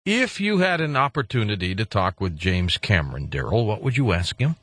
If you had an opportunity to talk with James Cameron, Darrell, what would you ask him?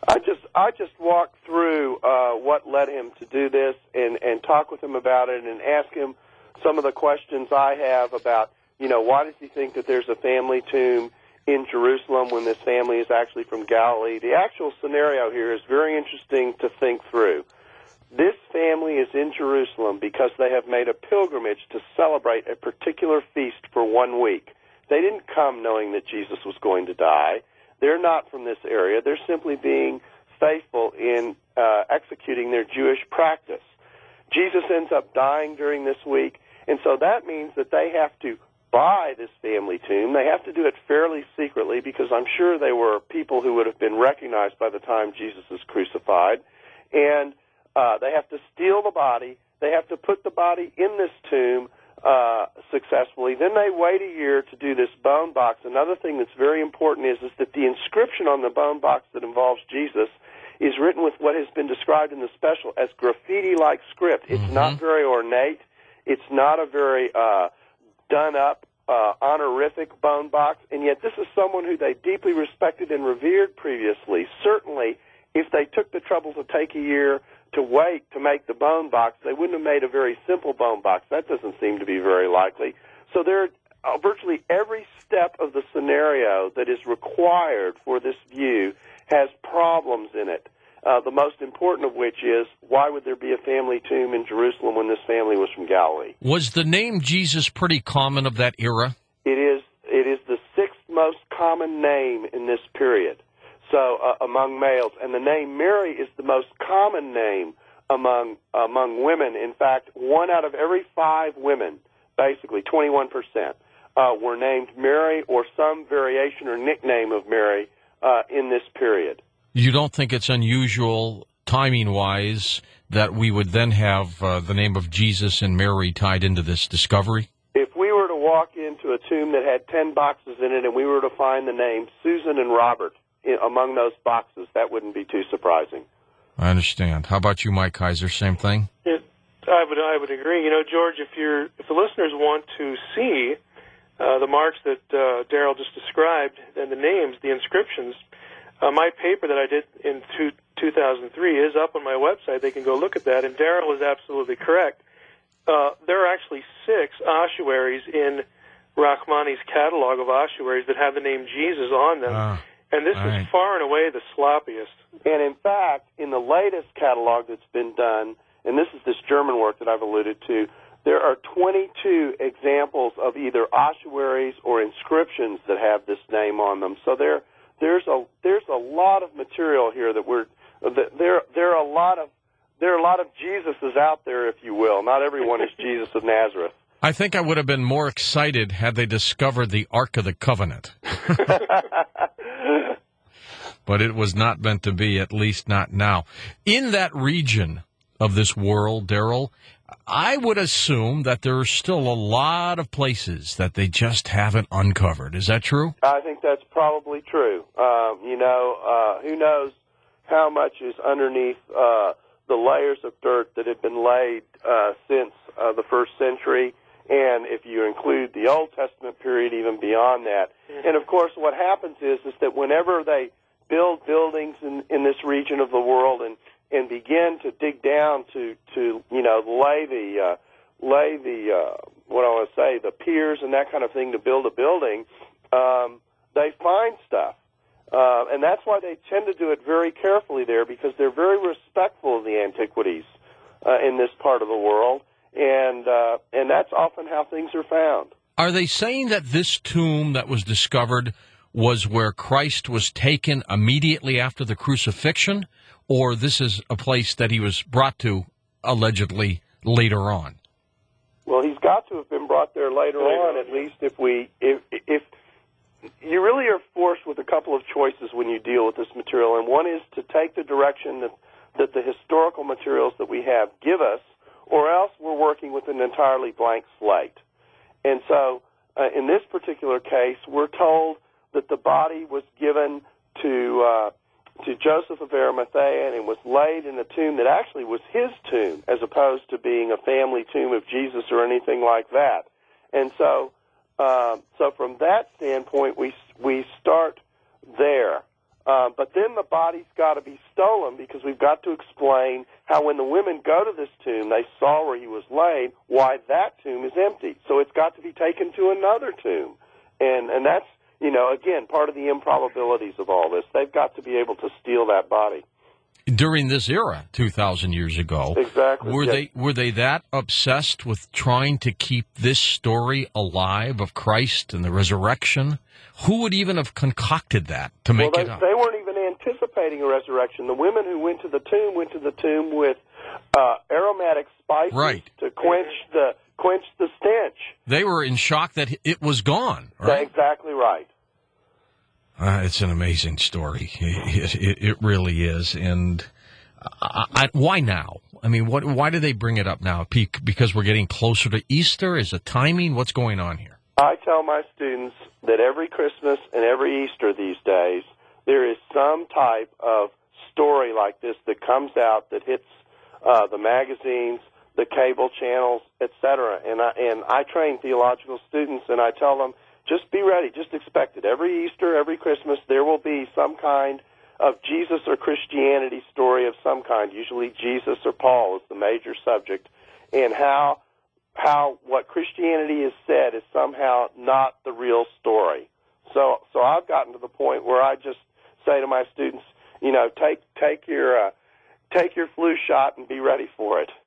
I just walk through what led him to do this and talk with him about it and ask him some of the questions I have about, why does he think that there's a family tomb in Jerusalem when this family is actually from Galilee? The actual scenario here is very interesting to think through. This family is in Jerusalem because they have made a pilgrimage to celebrate a particular feast for 1 week. They didn't come knowing that Jesus was going to die. They're not from this area. They're simply being faithful in executing their Jewish practice. Jesus ends up dying during this week, and so that means that they have to buy this family tomb. They have to do it fairly secretly because I'm sure they were people who would have been recognized by the time Jesus is crucified. And they have to steal the body. They have to put the body in this tomb successfully. Then they wait a year to do this bone box. Another thing that's very important is that the inscription on the bone box that involves Jesus is written with what has been described in the special as graffiti-like script. It's not very ornate. It's not a very done-up, honorific bone box, and yet this is someone who they deeply respected and revered previously. Certainly, if they took the trouble to take a year to wait to make the bone box, they wouldn't have made a very simple bone box. That doesn't seem to be very likely. So there, virtually every step of the scenario that is required for this view has problems in it. The most important of which is, why would there be a family tomb in Jerusalem when this family was from Galilee? Was the name Jesus pretty common of that era? It is the sixth most common name in this period. So among males, and the name Mary is the most common name among women. In fact, 1 out of every 5 women, basically 21%, were named Mary or some variation or nickname of Mary in this period. You don't think it's unusual, timing-wise, that we would then have the name of Jesus and Mary tied into this discovery? If we were to walk into a tomb that had 10 boxes in it and we were to find the names Susan and Robert among those boxes, that wouldn't be too surprising. I understand. How about you, Mike Kaiser? Same thing? I would agree. George, if the listeners want to see the marks that Darrell just described and the names, the inscriptions, my paper that I did in 2003 is up on my website. They can go look at that, and Darrell is absolutely correct. There are actually 6 ossuaries in Rachmani's catalog of ossuaries that have the name Jesus on them. And this is far and away the sloppiest. And in fact, in the latest catalog that's been done, and this is this German work that I've alluded to, there are 22 examples of either ossuaries or inscriptions that have this name on them. So there's a lot of material here there are a lot of Jesuses out there, if you will. Not everyone is Jesus of Nazareth. I think I would have been more excited had they discovered the Ark of the Covenant. But it was not meant to be, at least not now. In that region of this world, Darrell, I would assume that there are still a lot of places that they just haven't uncovered. Is that true? I think that's probably true. Who knows how much is underneath the layers of dirt that have been laid since the first century, and if you include the Old Testament period, even beyond that. And, of course, what happens is that whenever they build buildings in this region of the world and begin to dig down to lay the piers and that kind of thing to build a building, they find stuff. And that's why they tend to do it very carefully there, because they're very respectful of the antiquities in this part of the world, and that's often how things are found. Are they saying that this tomb that was discovered was where Christ was taken immediately after the crucifixion, or this is a place that he was brought to allegedly later on? Well, he's got to have been brought there later on, at least if you really are forced with a couple of choices when you deal with this material, and one is to take the direction that the historical materials that we have give us, or else we're working with an entirely blank slate. And so in this particular case, we're told that the body was given to Joseph of Arimathea, and it was laid in a tomb that actually was his tomb, as opposed to being a family tomb of Jesus or anything like that. And so So from that standpoint, we start there. But then the body's got to be stolen because we've got to explain how when the women go to this tomb, they saw where he was laid, why that tomb is empty. So it's got to be taken to another tomb. And that's, again, part of the improbabilities of all this. They've got to be able to steal that body. During this era, 2,000 years ago, exactly, were they that obsessed with trying to keep this story alive of Christ and the resurrection? Who would even have concocted that to make it up? They weren't even anticipating a resurrection. The women who went to the tomb with aromatic spices to quench the stench. They were in shock that it was gone. Right? That's exactly right. It's an amazing story. It really is. And why now? I mean, why do they bring it up now? Because we're getting closer to Easter? Is it timing? What's going on here? I tell my students that every Christmas and every Easter these days, there is some type of story like this that comes out that hits the magazines, the cable channels, etc. And I train theological students, and I tell them, just be ready, just expect it. Every Easter, every Christmas, there will be some kind of Jesus or Christianity story of some kind. Usually Jesus or Paul is the major subject, and how what Christianity has said is somehow not the real story. So I've gotten to the point where I just say to my students, take your flu shot and be ready for it.